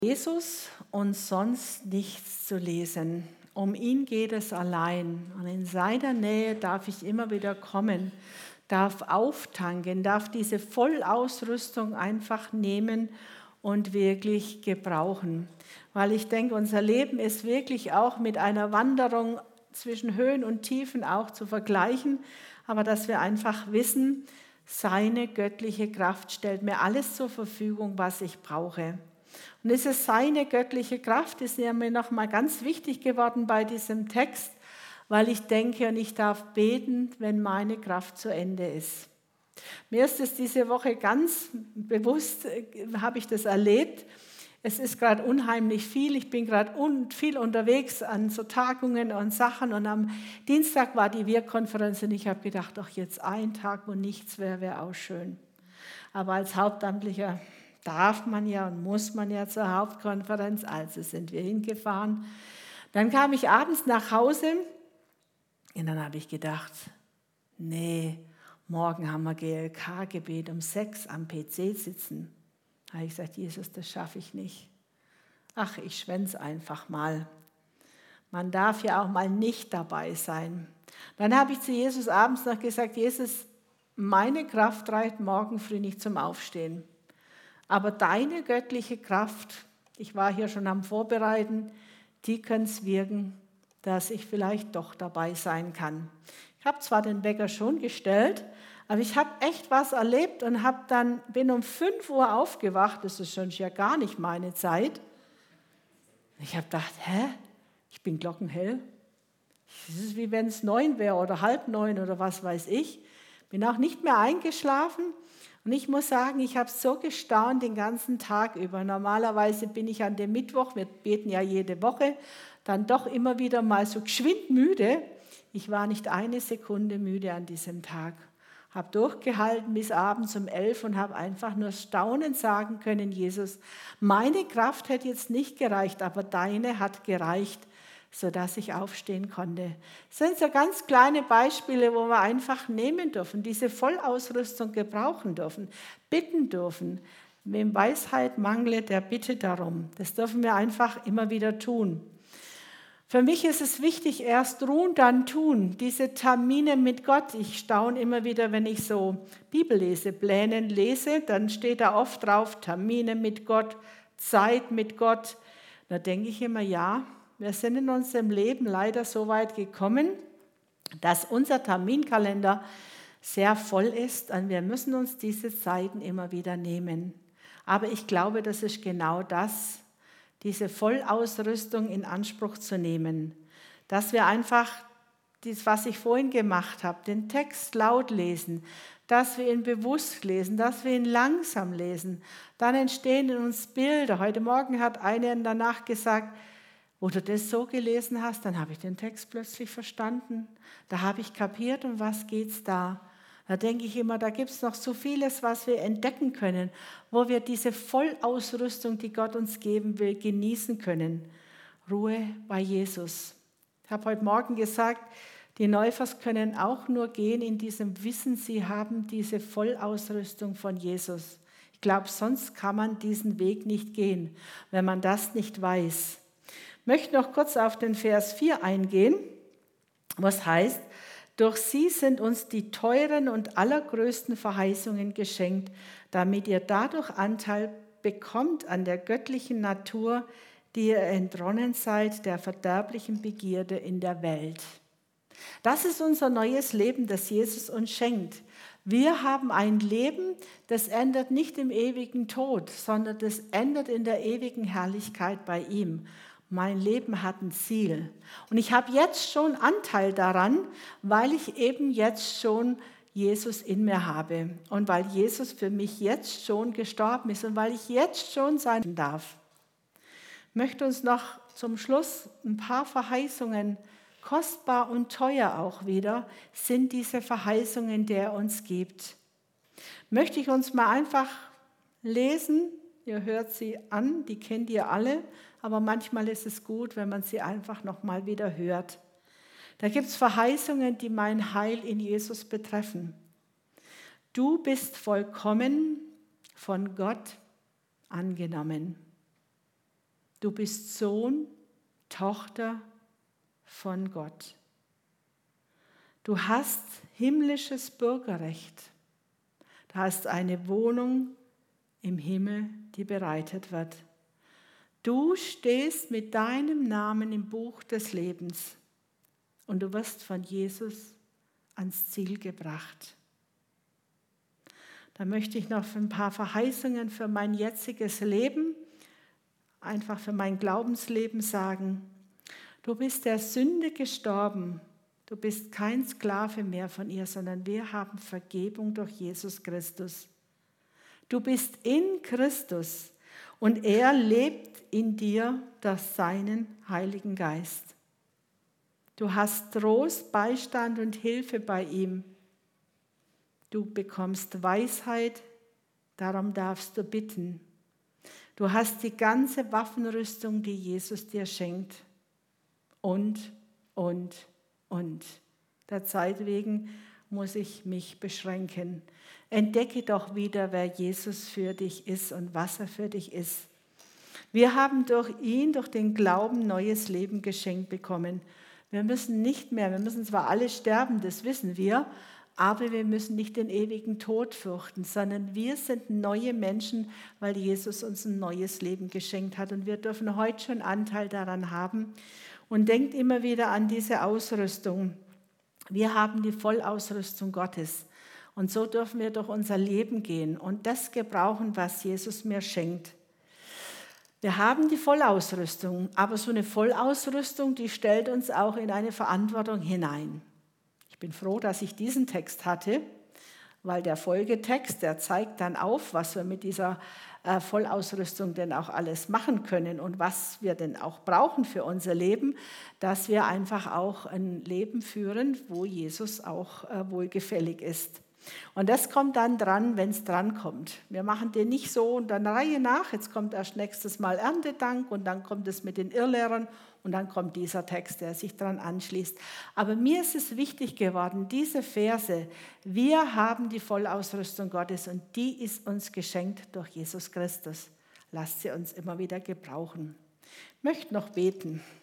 Jesus und sonst nichts zu lesen. Um ihn geht es allein. Und in seiner Nähe darf ich immer wieder kommen, darf auftanken, darf diese Vollausrüstung einfach nehmen und wirklich gebrauchen. Weil ich denke, unser Leben ist wirklich auch mit einer Wanderung zwischen Höhen und Tiefen auch zu vergleichen, aber dass wir einfach wissen, seine göttliche Kraft stellt mir alles zur Verfügung, was ich brauche. Und es ist seine göttliche Kraft, ist mir nochmal ganz wichtig geworden bei diesem Text, weil ich denke und ich darf beten, wenn meine Kraft zu Ende ist. Mir ist es diese Woche ganz bewusst, habe ich das erlebt. Es ist gerade unheimlich viel. Ich bin gerade viel unterwegs an so Tagungen und Sachen. Und am Dienstag war die Wir-Konferenz und ich habe gedacht, ach jetzt ein Tag, wo nichts wäre auch schön. Aber als Hauptamtlicher darf man ja und muss man ja zur Hauptkonferenz, also sind wir hingefahren. Dann kam ich abends nach Hause und dann habe ich gedacht, nee, morgen haben wir GLK-Gebet um 6 am PC sitzen. Da habe ich gesagt, Jesus, das schaffe ich nicht. Ach, ich schwänze einfach mal. Man darf ja auch mal nicht dabei sein. Dann habe ich zu Jesus abends noch gesagt, Jesus, meine Kraft reicht morgen früh nicht zum Aufstehen. Aber deine göttliche Kraft, ich war hier schon am Vorbereiten, die kann es wirken, dass ich vielleicht doch dabei sein kann. Ich habe zwar den Wecker schon gestellt, aber ich habe echt was erlebt und bin um 5 Uhr aufgewacht, das ist schon ja gar nicht meine Zeit. Ich habe gedacht, ich bin glockenhell. Es ist wie wenn es 9 wäre oder 8:30 oder was weiß ich. Bin auch nicht mehr eingeschlafen. Und ich muss sagen, ich habe so gestaunt den ganzen Tag über. Normalerweise bin ich an dem Mittwoch, wir beten ja jede Woche, dann doch immer wieder mal so geschwind müde. Ich war nicht eine Sekunde müde an diesem Tag. Habe durchgehalten bis abends um 11 und habe einfach nur staunend sagen können, Jesus, meine Kraft hätte jetzt nicht gereicht, aber deine hat gereicht, sodass ich aufstehen konnte. Das sind so ganz kleine Beispiele, wo wir einfach nehmen dürfen, diese Vollausrüstung gebrauchen dürfen, bitten dürfen. Wem Weisheit mangle, der bittet darum. Das dürfen wir einfach immer wieder tun. Für mich ist es wichtig, erst ruhen, dann tun. Diese Termine mit Gott, ich staune immer wieder, wenn ich so Bibellesepläne lese, dann steht da oft drauf, Termine mit Gott, Zeit mit Gott. Da denke ich immer, ja, wir sind in unserem Leben leider so weit gekommen, dass unser Terminkalender sehr voll ist und wir müssen uns diese Zeiten immer wieder nehmen. Aber ich glaube, das ist genau das, diese Vollausrüstung in Anspruch zu nehmen, dass wir einfach, das, was ich vorhin gemacht habe, den Text laut lesen, dass wir ihn bewusst lesen, dass wir ihn langsam lesen. Dann entstehen in uns Bilder. Heute Morgen hat eine danach gesagt, wo du das so gelesen hast, dann habe ich den Text plötzlich verstanden. Da habe ich kapiert, um was geht es da. Da denke ich immer, da gibt es noch so vieles, was wir entdecken können, wo wir diese Vollausrüstung, die Gott uns geben will, genießen können. Ruhe bei Jesus. Ich habe heute Morgen gesagt, die Neufers können auch nur gehen in diesem Wissen, sie haben diese Vollausrüstung von Jesus. Ich glaube, sonst kann man diesen Weg nicht gehen, wenn man das nicht weiß. Ich möchte noch kurz auf den Vers 4 eingehen, was heißt, durch sie sind uns die teuren und allergrößten Verheißungen geschenkt, damit ihr dadurch Anteil bekommt an der göttlichen Natur, die ihr entronnen seid der verderblichen Begierde in der Welt. Das ist unser neues Leben, das Jesus uns schenkt. Wir haben ein Leben, das endet nicht im ewigen Tod, sondern das endet in der ewigen Herrlichkeit bei ihm. Mein Leben hat ein Ziel. Und ich habe jetzt schon Anteil daran, weil ich eben jetzt schon Jesus in mir habe und weil Jesus für mich jetzt schon gestorben ist und weil ich jetzt schon sein darf. Ich möchte uns noch zum Schluss ein paar Verheißungen, kostbar und teuer auch wieder, sind diese Verheißungen, die er uns gibt. Möchte ich uns mal einfach lesen, ihr hört sie an, die kennt ihr alle, aber manchmal ist es gut, wenn man sie einfach nochmal wieder hört. Da gibt es Verheißungen, die mein Heil in Jesus betreffen. Du bist vollkommen von Gott angenommen. Du bist Sohn, Tochter von Gott. Du hast himmlisches Bürgerrecht. Du hast eine Wohnung im Himmel, die bereitet wird. Du stehst mit deinem Namen im Buch des Lebens und du wirst von Jesus ans Ziel gebracht. Da möchte ich noch ein paar Verheißungen für mein jetziges Leben, einfach für mein Glaubensleben sagen. Du bist der Sünde gestorben. Du bist kein Sklave mehr von ihr, sondern wir haben Vergebung durch Jesus Christus. Du bist in Christus und er lebt in dir durch seinen Heiligen Geist. Du hast Trost, Beistand und Hilfe bei ihm. Du bekommst Weisheit, darum darfst du bitten. Du hast die ganze Waffenrüstung, die Jesus dir schenkt. Und. Der Zeit wegen muss ich mich beschränken. Entdecke doch wieder, wer Jesus für dich ist und was er für dich ist. Wir haben durch ihn, durch den Glauben, neues Leben geschenkt bekommen. Wir müssen zwar alle sterben, das wissen wir, aber wir müssen nicht den ewigen Tod fürchten, sondern wir sind neue Menschen, weil Jesus uns ein neues Leben geschenkt hat. Und wir dürfen heute schon Anteil daran haben. Und denkt immer wieder an diese Ausrüstung. Wir haben die Vollausrüstung Gottes. Und so dürfen wir durch unser Leben gehen und das gebrauchen, was Jesus mir schenkt. Wir haben die Vollausrüstung, aber so eine Vollausrüstung, die stellt uns auch in eine Verantwortung hinein. Ich bin froh, dass ich diesen Text hatte, weil der Folgetext, der zeigt dann auf, was wir mit dieser Vollausrüstung denn auch alles machen können und was wir denn auch brauchen für unser Leben, dass wir einfach auch ein Leben führen, wo Jesus auch wohlgefällig ist. Und das kommt dann dran, wenn es dran kommt. Wir machen den nicht so in der Reihe nach, jetzt kommt erst nächstes Mal Erntedank und dann kommt es mit den Irrlehrern und dann kommt dieser Text, der sich dran anschließt. Aber mir ist es wichtig geworden, diese Verse, wir haben die Vollausrüstung Gottes und die ist uns geschenkt durch Jesus Christus. Lasst sie uns immer wieder gebrauchen. Ich möchte noch beten.